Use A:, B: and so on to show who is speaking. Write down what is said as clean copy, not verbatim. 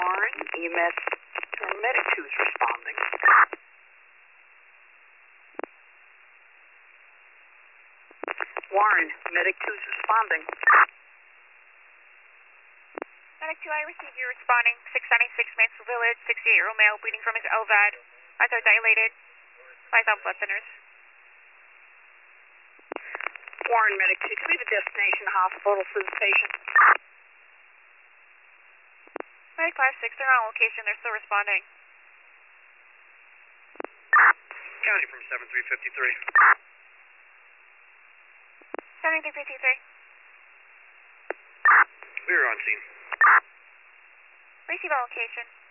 A: Warren, EMS, Medic 2 is responding. Warren, Medic 2 is responding.
B: Medic 2, I received you responding. 696 Mansfield Village, 68-year-old male bleeding from his LVAD. Eyes are dilated. Eyes on blood thinners.
A: Warren, Medic 2, to be the destination hospital for the patient.
B: Medic 5-6, they're on location. They're still responding.
C: County from 7353.
B: 7353.
C: We are on scene.
B: Receive on location.